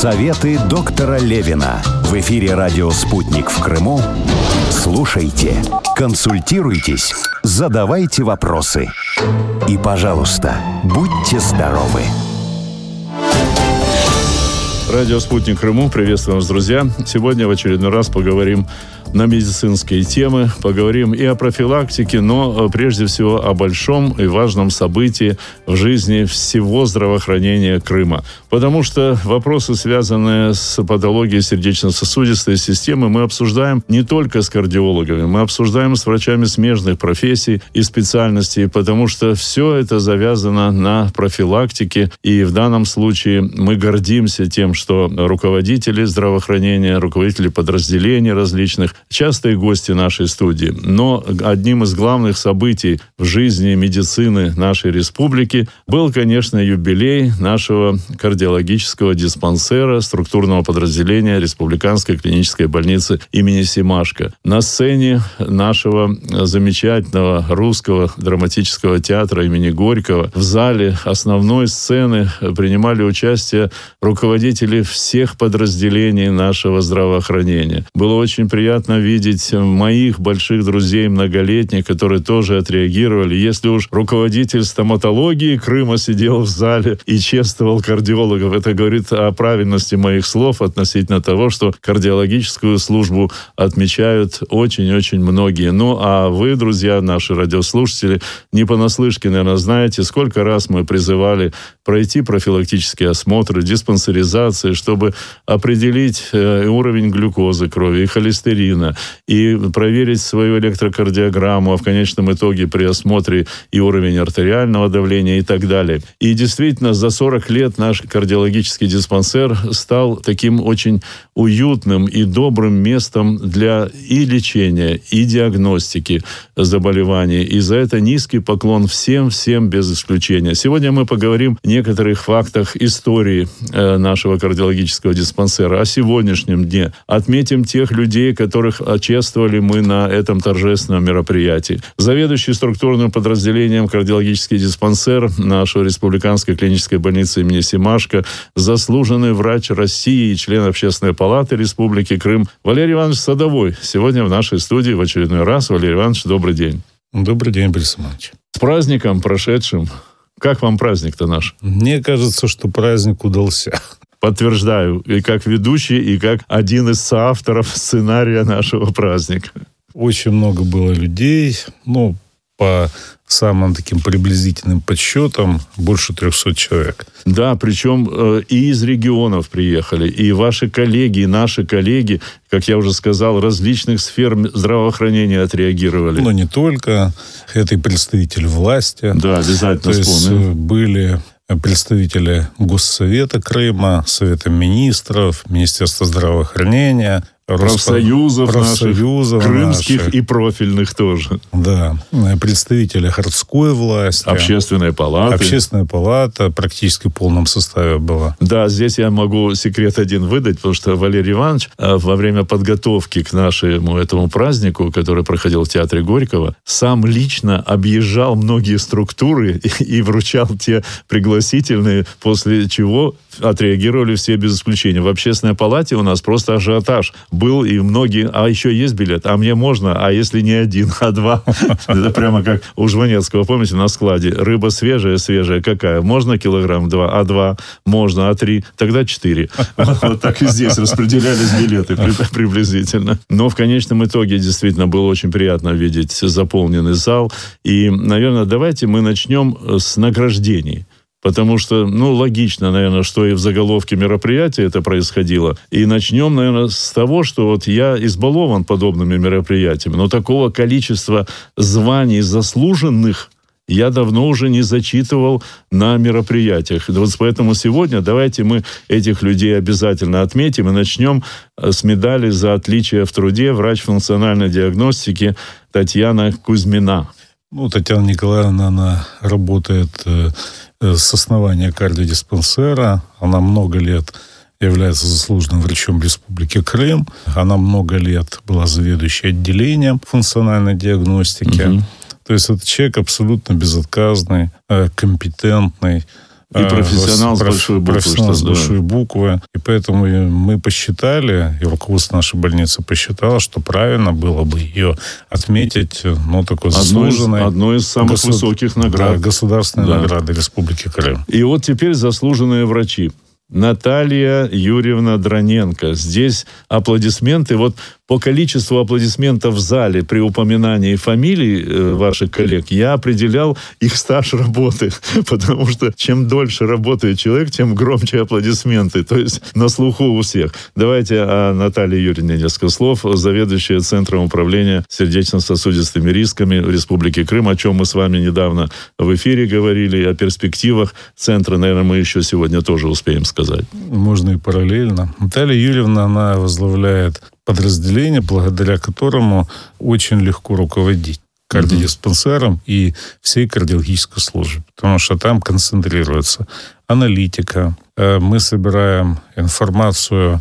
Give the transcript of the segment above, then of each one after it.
Советы доктора Левина. В эфире радио «Спутник» в Крыму. Слушайте, консультируйтесь, задавайте вопросы. И, пожалуйста, будьте здоровы. Радио «Спутник» Крыму. Приветствуем вас, друзья. Сегодня в очередной раз поговорим на медицинские темы, поговорим и о профилактике, но прежде всего о большом и важном событии в жизни всего здравоохранения Крыма. Потому что вопросы, связанные с патологией сердечно-сосудистой системы, мы обсуждаем не только с кардиологами, мы обсуждаем с врачами смежных профессий и специальностей, потому что все это завязано на профилактике, и в данном случае мы гордимся тем, что руководители здравоохранения, руководители подразделений различных, частые гости нашей студии. Но одним из главных событий в жизни медицины нашей республики был, конечно, юбилей нашего кардиологического диспансера, структурного подразделения Республиканской клинической больницы имени Семашко. На сцене нашего замечательного русского драматического театра имени Горького в зале основной сцены принимали участие руководители всех подразделений нашего здравоохранения. Было очень приятно видеть моих больших друзей многолетних, которые тоже отреагировали. Если уж руководитель стоматологии Крыма сидел в зале и чествовал кардиологов, это говорит о правильности моих слов относительно того, что кардиологическую службу отмечают очень-очень многие. Ну, а вы, друзья, наши радиослушатели, не понаслышке, наверное, знаете, сколько раз мы призывали пройти профилактические осмотры, диспансеризации, чтобы определить уровень глюкозы крови и холестерина, и проверить свою электрокардиограмму, а в конечном итоге при осмотре и уровень артериального давления и так далее. И действительно, за 40 лет наш кардиологический диспансер стал таким очень уютным и добрым местом для и лечения, и диагностики заболеваний. И за это низкий поклон всем без исключения. Сегодня мы поговорим о некоторых фактах истории нашего кардиологического диспансера, о сегодняшнем дне. Отметим тех людей, которых чествовали мы на этом торжественном мероприятии. Заведующий структурным подразделением кардиологический диспансер нашей Республиканской клинической больницы имени Семашко, заслуженный врач России и член Общественной палаты Республики Крым Валерий Иванович Садовой. Сегодня в нашей студии в очередной раз. Валерий Иванович, добрый день. Добрый день, Борис Иванович. С праздником прошедшим. Как вам праздник-то наш? Мне кажется, что праздник удался. Подтверждаю, и как ведущий, и как один из соавторов сценария нашего праздника. Очень много было людей, по самым таким приблизительным подсчетам, больше 300 человек. Да, причем и из регионов приехали, и ваши коллеги, и наши коллеги, как я уже сказал, различных сфер здравоохранения отреагировали. Но не только. Это и представители власти. Да, обязательно вспомним. То есть были представители Госсовета Крыма, Совета министров, Министерства здравоохранения, профсоюзов наших, крымских наших. И профильных тоже. Да. Представители городской власти. Общественная палата. Общественная палата практически в полном составе была. Да, здесь я могу секрет один выдать, потому что Валерий Иванович во время подготовки к нашему этому празднику, который проходил в театре Горького, сам лично объезжал многие структуры и вручал те пригласительные, после чего отреагировали все без исключения. В общественной палате у нас просто ажиотаж был, и многие, а еще есть билет, а мне можно, а если не один, а два. Это прямо как у Жванецкого, помните, на складе. Рыба свежая, какая? Можно килограмм 2, а 2? Можно, а 3? Тогда 4. Вот так и здесь распределялись билеты приблизительно. Но в конечном итоге действительно было очень приятно видеть заполненный зал. И, наверное, давайте мы начнем с награждений. Потому что, логично, наверное, что и в заголовке мероприятия это происходило. И начнем, наверное, с того, что вот я избалован подобными мероприятиями, но такого количества званий заслуженных я давно уже не зачитывал на мероприятиях. Вот поэтому сегодня давайте мы этих людей обязательно отметим и начнем с медали за отличие в труде врач функциональной диагностики Татьяна Кузьмина. Татьяна Николаевна, она работает с основания кардиодиспансера. Она много лет является заслуженным врачом Республики Крым. Она много лет была заведующей отделением функциональной диагностики. То есть это человек абсолютно безотказный, компетентный, И профессионал с большой буквы. Профессионал с большой буквы. И поэтому мы посчитали, и руководство нашей больницы посчитало, что правильно было бы ее отметить, такой заслуженной... Одной из самых высоких наград. Да, государственной награды Республики Крым. И вот теперь заслуженные врачи. Наталья Юрьевна Дроненко. Здесь аплодисменты. Вот по количеству аплодисментов в зале при упоминании фамилий ваших коллег я определял их стаж работы. Потому что чем дольше работает человек, тем громче аплодисменты. То есть на слуху у всех. Давайте о Наталье Юрьевне несколько слов. Заведующая Центром управления сердечно-сосудистыми рисками в Республике Крым, о чем мы с вами недавно в эфире говорили, о перспективах центра. Наверное, мы еще сегодня тоже успеем сказать. Можно и параллельно. Наталья Юрьевна, она возглавляет подразделение, благодаря которому очень легко руководить кардиодиспансером и всей кардиологической службой, потому что там концентрируется аналитика. Мы собираем информацию,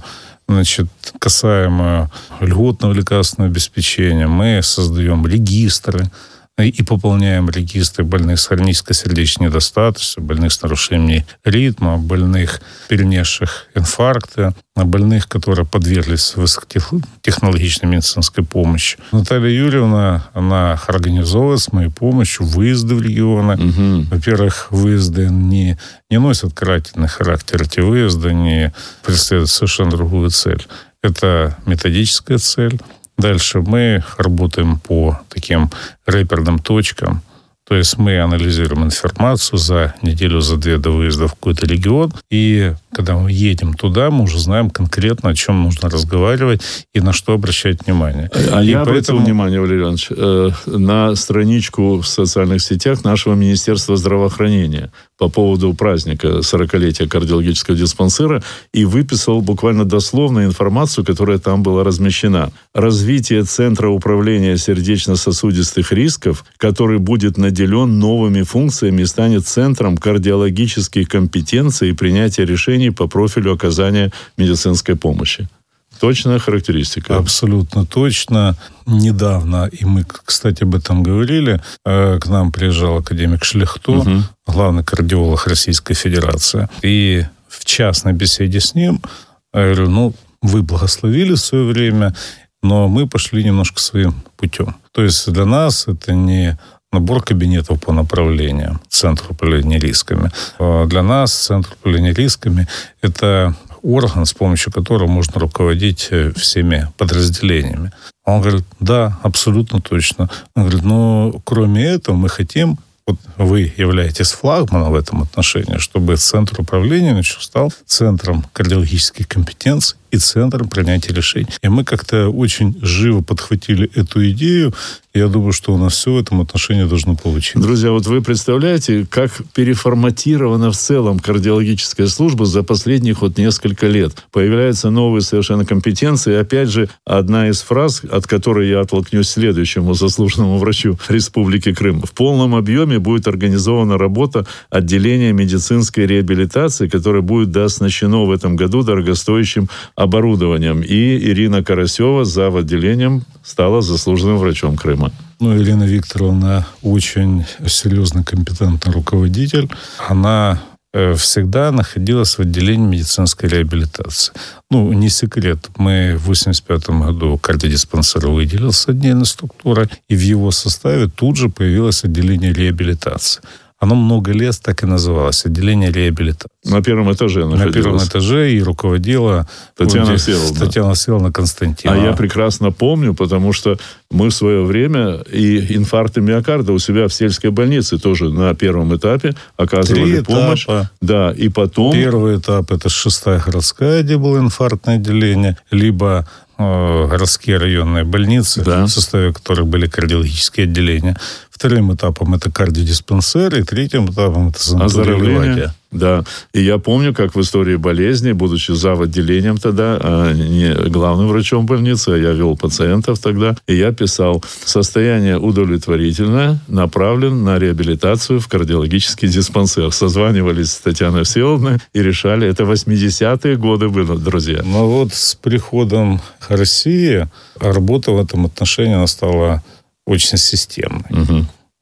касаемую льготного лекарственного обеспечения. Мы создаем регистры и пополняем регистры больных с хронической сердечной недостаточностью, больных с нарушением ритма, больных, перенесших инфаркты, больных, которые подверглись высокотехнологичной медицинской помощи. Наталья Юрьевна, она организовывает с моей помощью выезды в регионы. Угу. Во-первых, выезды не носят карательный характер. Эти выезды не преследуют совершенно другую цель. Это методическая цель. Дальше мы работаем по таким реперным точкам. То есть мы анализируем информацию за неделю, за две до выезда в какой-то регион. И когда мы едем туда, мы уже знаем конкретно, о чем нужно разговаривать и на что обращать внимание. Я обратил внимание, Валерий Иванович, на страничку в социальных сетях нашего Министерства здравоохранения по поводу праздника 40-летия кардиологического диспансера и выписал буквально дословно информацию, которая там была размещена. Развитие Центра управления сердечно-сосудистых рисков, который будет наделен новыми функциями и станет центром кардиологических компетенций и принятия решений по профилю оказания медицинской помощи. Точная характеристика. Абсолютно точно. Недавно, и мы, кстати, об этом говорили, к нам приезжал академик Шляхто, главный кардиолог Российской Федерации. И в частной беседе с ним я говорю, вы благословили в свое время, но мы пошли немножко своим путем. То есть для нас это не набор кабинетов по направлениям Центра управления рисками. Для нас Центр управления рисками – это орган, с помощью которого можно руководить всеми подразделениями. Он говорит, да, абсолютно точно. Он говорит, но кроме этого мы хотим, вот вы являетесь флагманом в этом отношении, чтобы Центр управления стал центром кардиологических компетенций и центром принятия решений. И мы как-то очень живо подхватили эту идею. Я думаю, что у нас все в этом отношении должно получиться. Друзья, вот вы представляете, как переформатирована в целом кардиологическая служба за последних несколько лет. Появляются новые совершенно компетенции. И опять же, одна из фраз, от которой я оттолкнусь следующему заслуженному врачу Республики Крым. В полном объеме будет организована работа отделения медицинской реабилитации, которое будет оснащено в этом году дорогостоящим оборудованием. И Ирина Карасева, зав. Отделением, стала заслуженным врачом Крыма. Ирина Викторовна очень серьезный, компетентный руководитель. Она всегда находилась в отделении медицинской реабилитации. Не секрет, мы в 1985 году кардиодиспансер выделился отдельной структурой, и в его составе тут же появилось отделение реабилитации. Оно много лет так и называлось, отделение реабилитации. На первом этаже находилось. На первом этаже и руководила Татьяна Всеволодовна Константинова. А я прекрасно помню, потому что мы в свое время и инфаркты миокарда у себя в сельской больнице тоже на первом этапе оказывали помощь. Да, и потом... Первый этап – это 6-я городская, где было инфарктное отделение, либо городские районные больницы, в составе которых были кардиологические отделения. Вторым этапом это кардиодиспансер, и третьим этапом это санаторий. Да. И я помню, как в истории болезни, будучи зав. Отделением тогда, а не главным врачом больницы, а я вел пациентов тогда, и я писал: состояние удовлетворительное, направлен на реабилитацию в кардиологический диспансер. Созванивались с Татьяной Всеволодовной и решали. Это 80-е годы было, друзья. С приходом России работа в этом отношении она стала очень системной.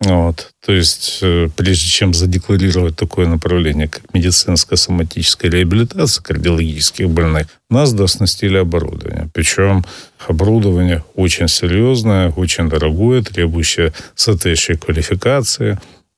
Вот. То есть, прежде чем задекларировать такое направление, как медицинская соматическая реабилитация кардиологических больных, нас дооснастили оборудование. Причем оборудование очень серьезное, очень дорогое, требующее соответствующей квалификации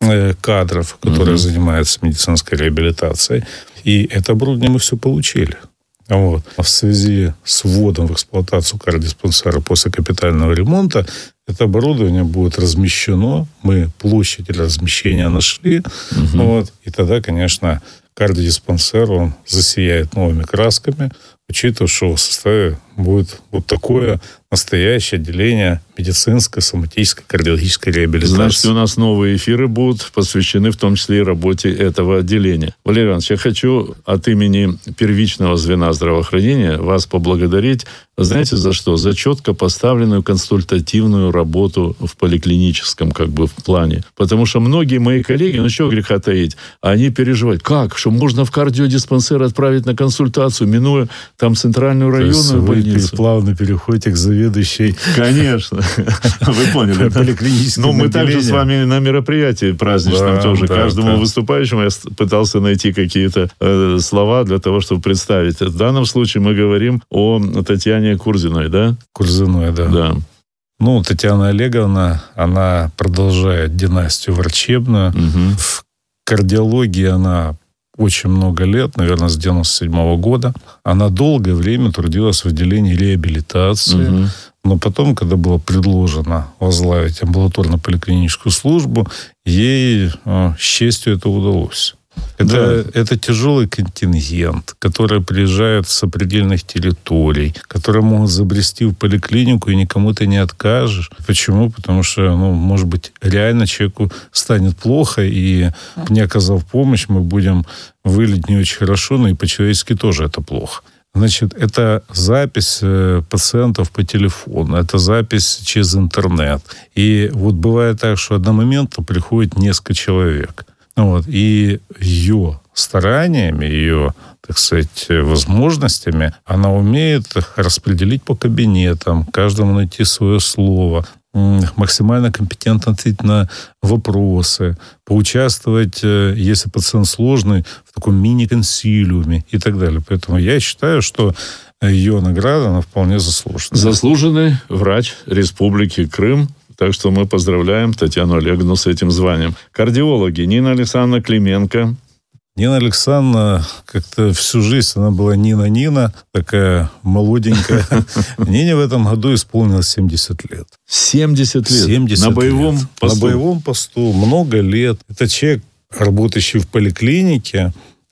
кадров, которые занимаются медицинской реабилитацией. И это оборудование мы все получили. Вот. В связи с вводом в эксплуатацию кардиодиспансера после капитального ремонта это оборудование будет размещено. Мы площадь для размещения нашли. Вот. И тогда, конечно, кардиодиспансер, он засияет новыми красками, учитывая, что в составе будет вот такое настоящее отделение медицинской, соматической, кардиологической реабилитации. Значит, у нас новые эфиры будут посвящены в том числе и работе этого отделения. Валерий Иванович, я хочу от имени первичного звена здравоохранения вас поблагодарить. Знаете, за что? За четко поставленную консультативную работу в поликлиническом в плане. Потому что многие мои коллеги, чего греха таить, они переживают. Как? Что можно в кардиодиспансер отправить на консультацию, минуя там центральную районную больницу? Вы плавно переходите к заведующей. Конечно. Вы поняли. Поликлиническое мы также с вами на мероприятии праздничном тоже. Каждому выступающему я пытался найти какие-то слова для того, чтобы представить. В данном случае мы говорим о Татьяне Курзиной, да? Курзиной, да. Да. Татьяна Олеговна, она продолжает династию врачебную. В кардиологии она очень много лет, наверное, с 97 года. Она долгое время трудилась в отделении реабилитации. Но потом, когда было предложено возглавить амбулаторно-поликлиническую службу, ей с честью это удалось. Это тяжелый контингент, который приезжает с определенных территорий, которые могут забрести в поликлинику, и никому ты не откажешь. Почему? Потому что, может быть, реально человеку станет плохо, и не оказав помощь, мы будем выглядеть не очень хорошо, но и по-человечески тоже это плохо. Значит, это запись пациентов по телефону, это запись через интернет. И бывает так, что одномоментно приходит несколько человек. И ее стараниями, ее, так сказать, возможностями она умеет распределить по кабинетам, каждому найти свое слово, максимально компетентно ответить на вопросы, поучаствовать, если пациент сложный, в таком мини-консилиуме и так далее. Поэтому я считаю, что ее награда, она вполне заслуженная. Заслуженный врач Республики Крым. Так что мы поздравляем Татьяну Олеговну с этим званием. Кардиологи Нина Александровна Клименко. Нина Александровна как-то всю жизнь, она была Нина, такая молоденькая. Нине в этом году исполнилось 70 лет. 70 лет? 70 на боевом лет. посту? На боевом посту. Много лет. Это человек, работающий в поликлинике,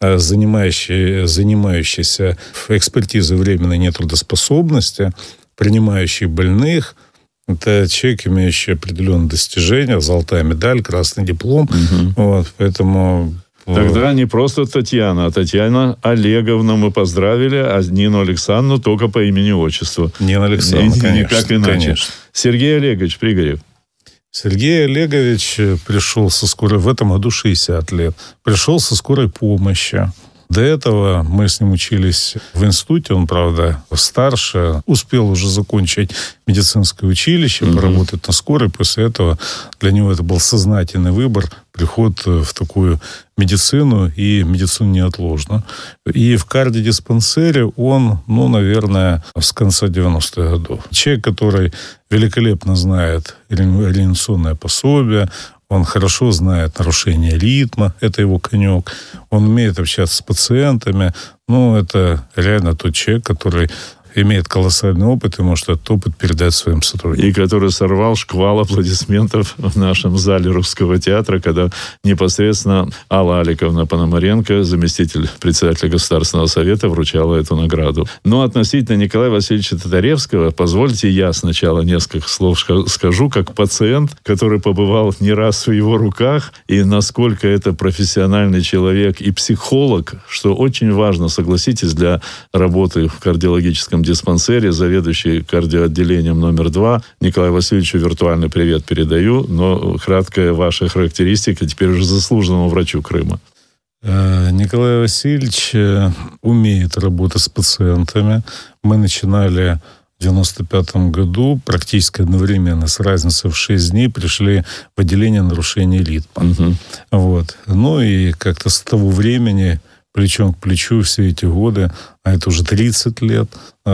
занимающийся экспертизой временной нетрудоспособности, принимающий больных. Это человек, имеющий определенные достижения, золотая медаль, красный диплом. Поэтому... Тогда не просто Татьяна, а Татьяна Олеговна мы поздравили, а Нину Александровну только по имени-отчеству. Нина Александровна, конечно. Никак иначе. Конечно. Сергей Олегович Пригорев. Сергей Олегович пришел со скорой... В этом году 60 лет. Пришел со скорой помощи. До этого мы с ним учились в институте, он, правда, старше, успел уже закончить медицинское училище, поработать на скорой. После этого для него это был сознательный выбор, приход в такую медицину, и медицину неотложно. И в кардиодиспансере он, наверное, с конца 90-х годов. Человек, который великолепно знает реанимационное пособие, он хорошо знает нарушение ритма, это его конек. Он умеет общаться с пациентами. Это реально тот человек, который имеет колоссальный опыт и может этот опыт передать своим сотрудникам. И который сорвал шквал аплодисментов в нашем зале Русского театра, когда непосредственно Алла Аликовна Пономаренко, заместитель председателя Государственного совета, вручала эту награду. Но относительно Николая Васильевича Татаревского, позвольте я сначала несколько слов скажу, как пациент, который побывал не раз в его руках, и насколько это профессиональный человек и психолог, что очень важно, согласитесь, для работы в кардиологическом диспансере, заведующий кардиоотделением номер 2. Николаю Васильевичу виртуальный привет передаю, но краткая ваша характеристика теперь уже заслуженному врачу Крыма. Николай Васильевич умеет работать с пациентами. Мы начинали в 1995 году практически одновременно с разницей в 6 дней пришли в отделение нарушений ритма. Угу. Вот. Ну и как-то с того времени плечом к плечу все эти годы, а это уже 30 лет,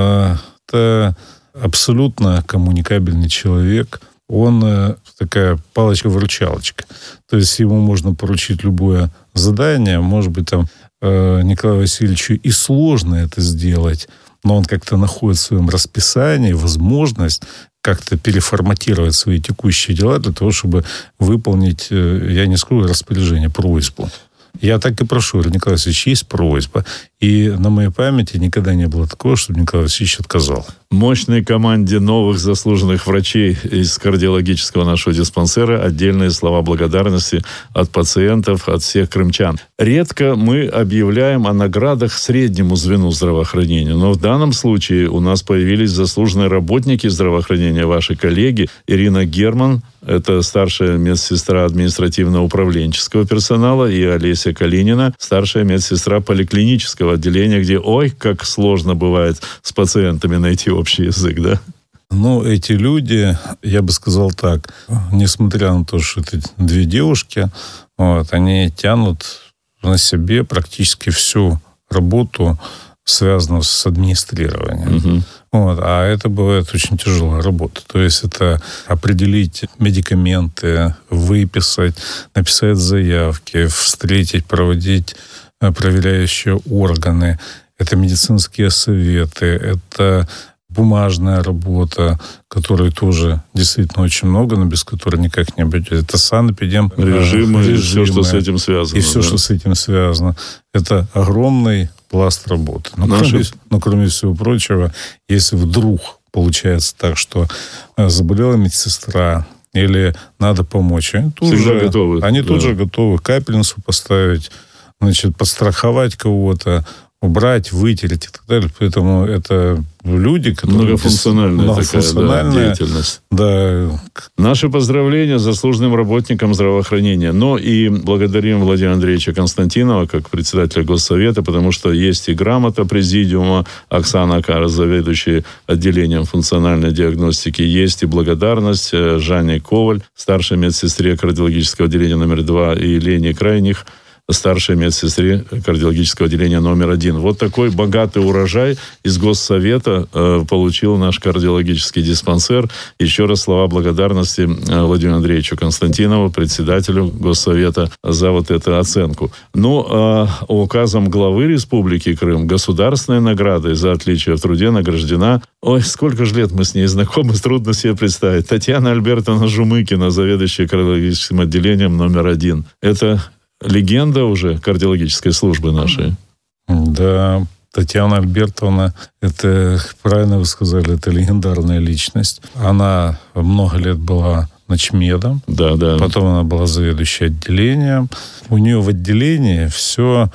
это абсолютно коммуникабельный человек. Он такая палочка-выручалочка. То есть ему можно поручить любое задание. Может быть, там Николаю Васильевичу и сложно это сделать, но он как-то находит в своем расписании возможность как-то переформатировать свои текущие дела для того, чтобы выполнить, я не скажу распоряжение, просьбу. Я так и прошу, Николай Васильевич, есть просьба. И на моей памяти никогда не было такого, чтобы Николай Васильевич отказал. Мощной команде новых заслуженных врачей из кардиологического нашего диспансера отдельные слова благодарности от пациентов, от всех крымчан. Редко мы объявляем о наградах среднему звену здравоохранения, но в данном случае у нас появились заслуженные работники здравоохранения, ваши коллеги. Ирина Герман, это старшая медсестра административно-управленческого персонала, и Олеся Калинина, старшая медсестра поликлинического отделения, где, ой, как сложно бывает с пациентами найти общий язык, да? Ну, эти люди, я бы сказал так, несмотря на то, что это две девушки, вот, они тянут на себе практически всю работу, связанную с администрированием. Угу. Вот, а это бывает очень тяжелая работа. То есть это определить медикаменты, выписать, написать заявки, встретить, проводить проверяющие органы. Это медицинские советы, это бумажная работа, которой тоже действительно очень много, но без которой никак не обойдется. Это санэпидемрежимы, и все, что с этим связано. И все, да? что с этим связано. Это огромный пласт работы. Но кроме всего прочего, если вдруг получается так, что заболела медсестра или надо помочь, они тут же готовы капельницу поставить, значит, подстраховать кого-то, убрать, вытереть и так далее. Поэтому это люди, которые... Многофункциональная такая деятельность. Да. Наши поздравления заслуженным работникам здравоохранения. Но и благодарим Владимира Андреевича Константинова, как председателя Госсовета, потому что есть и грамота президиума Оксана Акара, заведующая отделением функциональной диагностики. Есть и благодарность Жанне Коваль, старшей медсестре кардиологического отделения номер 2, и Лене Крайних, старшей медсестре кардиологического отделения номер 1. Вот такой богатый урожай из Госсовета получил наш кардиологический диспансер. Еще раз слова благодарности Владимиру Андреевичу Константинову, председателю Госсовета, за вот эту оценку. Ну, указом главы Республики Крым государственной наградой за отличие в труде награждена, ой, сколько же лет мы с ней знакомы, трудно себе представить, Татьяна Альбертовна Жумыкина, заведующая кардиологическим отделением номер 1. Это легенда уже кардиологической службы нашей. Да, Татьяна Альбертовна, это, правильно вы сказали, это легендарная личность. Она много лет была начмедом, да. Потом она была заведующей отделением. У нее в отделении все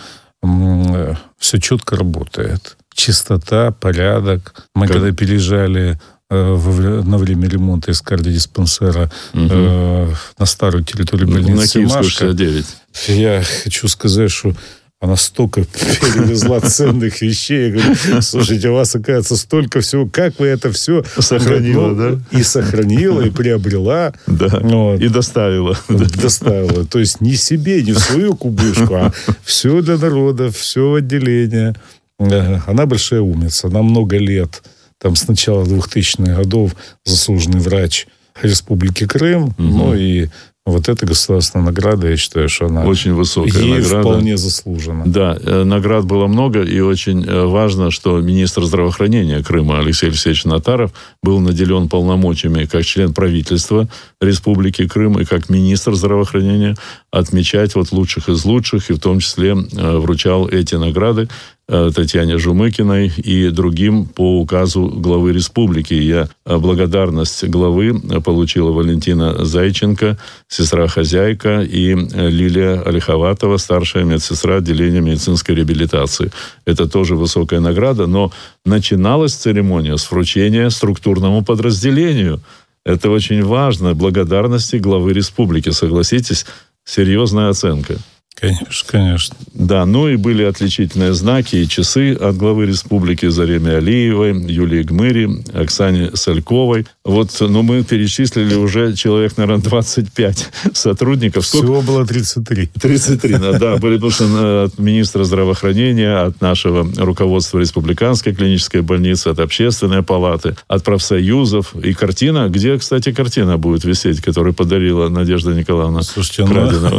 четко работает. Чистота, порядок. Мы когда переезжали на время ремонта из кардиодиспансера на старую территорию больницы на Киевскую 69. Я хочу сказать, что она столько перевезла ценных вещей. Я говорю, слушайте, у вас, оказывается, столько всего. Как вы это все сохранила, да? И сохранила, и приобрела. Да, вот. И доставила. Доставила. То есть не себе, не в свою кубышку, а все для народа, все в отделение. Она большая умница. Она много лет, там с начала 2000-х годов, заслуженный врач Республики Крым. Ну и вот эта государственная награда, я считаю, что она очень высокая ей награда. Вполне заслужена. Да, наград было много, и очень важно, что министр здравоохранения Крыма Алексей Алексеевич Натаров был наделен полномочиями как член правительства Республики Крым и как министр здравоохранения отмечать вот лучших из лучших, и в том числе вручал эти награды Татьяне Жумыкиной и другим по указу главы республики. Я благодарность главы получила Валентина Зайченко, сестра-хозяйка, и Лилия Олеховатова, старшая медсестра отделения медицинской реабилитации. Это тоже высокая награда, но начиналась церемония с вручения структурному подразделению. Это очень важно. Благодарности главы республики. Согласитесь, серьезная оценка. Конечно, конечно. Да, ну и были отличительные знаки и часы от главы республики Зареме Алиевой, Юлии Гмыри, Оксане Сальковой. Вот, ну, мы перечислили уже человек, наверное, 25 сотрудников. Всего было 33. 33, да, были, потому что от министра здравоохранения, от нашего руководства Республиканской клинической больницы, от общественной палаты, от профсоюзов. И картина, где, кстати, картина будет висеть, которую подарила Надежда Николаевна Крадинова.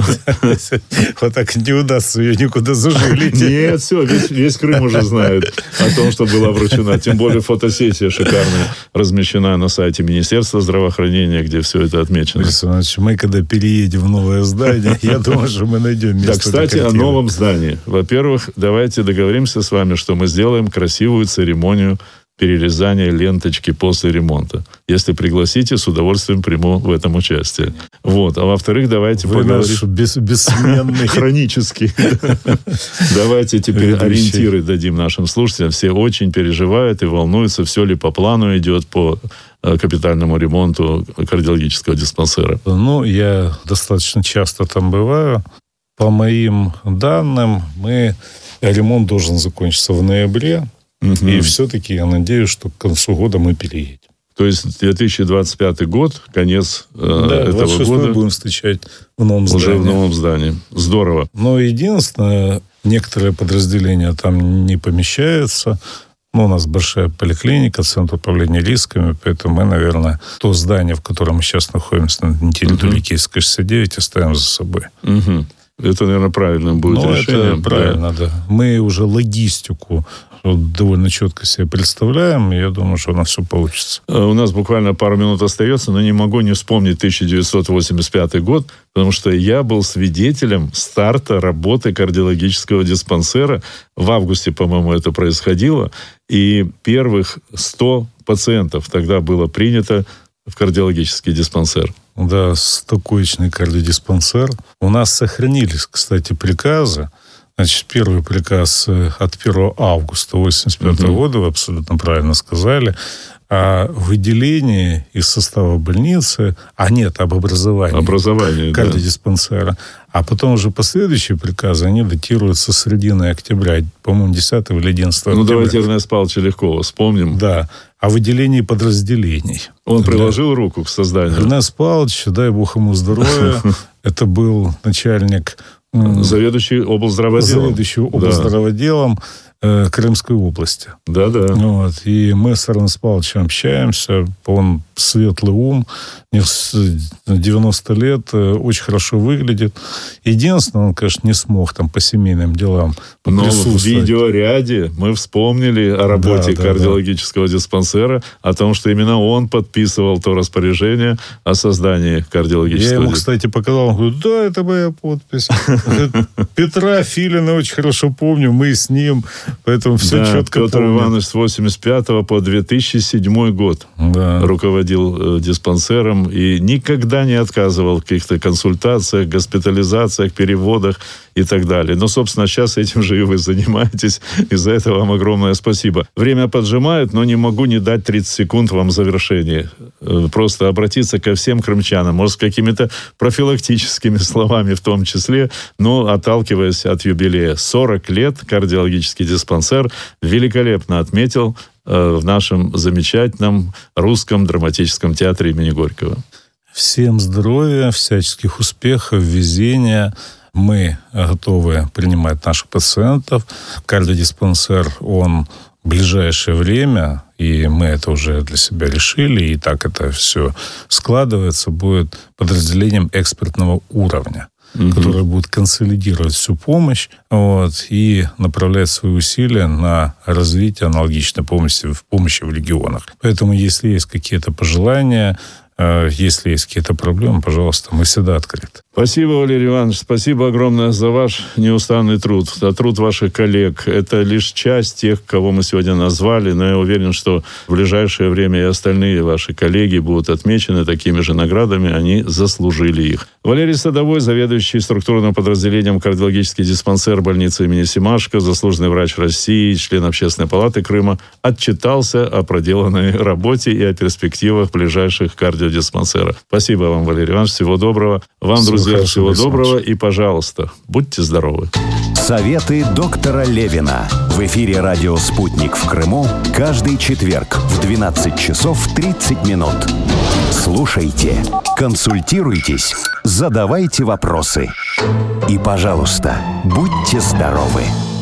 Вот так не удастся ее никуда зажилить. Нет, все, весь Крым уже знает о том, что была вручена. Тем более фотосессия шикарная размещена на сайте Министерства здравоохранения, где все это отмечено. Мы, когда переедем в новое здание, я думаю, что мы найдем место. Да, кстати, о новом здании. Во-первых, давайте договоримся с вами, что мы сделаем красивую церемонию перерезания ленточки после ремонта. Если пригласите, с удовольствием приму в этом участие. Вот. А во-вторых, давайте поговорим... Наш бессменный. Хронический. Давайте теперь ориентиры дадим нашим слушателям. Все очень переживают и волнуются, все ли по плану идет по капитальному ремонту кардиологического диспансера. Ну, я достаточно часто там бываю. По моим данным, ремонт должен закончиться в ноябре. И все-таки я надеюсь, что к концу года мы переедем. То есть 2025 год, конец этого года. Будем встречать в новом здании. Уже в новом здании. Здорово. Но единственное, некоторые подразделения там не помещаются. У нас большая поликлиника, центр управления рисками, поэтому мы, наверное, то здание, в котором мы сейчас находимся, на территории Киевской 69, оставим за собой. Это, наверное, правильным будет решение. Это правильно, да. Мы уже логистику довольно четко себе представляем, и я думаю, что у нас все получится. У нас буквально пару минут остается, но не могу не вспомнить 1985 год, потому что я был свидетелем старта работы кардиологического диспансера. В августе, по-моему, это происходило. И первых 100 пациентов тогда было принято в кардиологический диспансер. Да, стокоечный кардиодиспансер. У нас сохранились, кстати, приказы. Значит, первый приказ от 1 августа 1985 года, вы абсолютно правильно сказали, о выделении из состава больницы, об образовании кардиодиспансера. Да. А потом уже последующие приказы, они датируются середины октября, по-моему, 10 или 11 октября. Давайте Эрнеста Павловича Легкова вспомним. Да, о выделении подразделений. Он приложил руку к созданию. Эрнест Павлович, дай бог ему здоровья, это был начальник... Заведующий облздравоотделом Крымской области. Да. И мы с Эрнестом Павловичем общаемся. Он светлый ум, 90 лет, очень хорошо выглядит. Единственное, он, конечно, не смог там по семейным делам присутствовать. Но в видеоряде мы вспомнили о работе кардиологического диспансера, о том, что именно он подписывал то распоряжение о создании кардиологического диспансера. Я ему, кстати, показал, он говорит, да, это моя подпись. Петра Филина очень хорошо помню, мы с ним, поэтому все четко Петр помню. Иванович с 1985 по 2007 год руководил диспансером и никогда не отказывал в каких-то консультациях, госпитализациях, переводах и так далее. Но, собственно, сейчас этим же и вы занимаетесь, и за это вам огромное спасибо. Время поджимает, но не могу не дать 30 секунд вам в завершении. Просто обратиться ко всем крымчанам, может, с какими-то профилактическими словами в том числе, но отталкиваясь от юбилея. 40 лет кардиологический диспансер великолепно отметил в нашем замечательном русском драматическом театре имени Горького. Всем здоровья, всяческих успехов, везения. Мы готовы принимать наших пациентов. Кардиодиспансер, он в ближайшее время, и мы это уже для себя решили, и так это все складывается, будет подразделением экспертного уровня, которое будет консолидировать всю помощь и направлять свои усилия на развитие аналогичной помощи в регионах. Поэтому, если есть какие-то пожелания, если есть какие-то проблемы, пожалуйста, мы всегда открыты. Спасибо, Валерий Иванович. Спасибо огромное за ваш неустанный труд, за труд ваших коллег. Это лишь часть тех, кого мы сегодня назвали, но я уверен, что в ближайшее время и остальные ваши коллеги будут отмечены такими же наградами, они заслужили их. Валерий Садовой, заведующий структурным подразделением кардиологический диспансер больницы имени Семашко, заслуженный врач России, член Общественной палаты Крыма, отчитался о проделанной работе и о перспективах ближайших кардиологических кардиодиспансера. Спасибо вам, Валерий Иванович. Всего доброго. Вам, всего друзья, хорошо, всего доброго. И, пожалуйста, будьте здоровы. Советы доктора Левина. В эфире радио «Спутник» в Крыму каждый четверг в 12 часов 30 минут. Слушайте, консультируйтесь, задавайте вопросы. И, пожалуйста, будьте здоровы.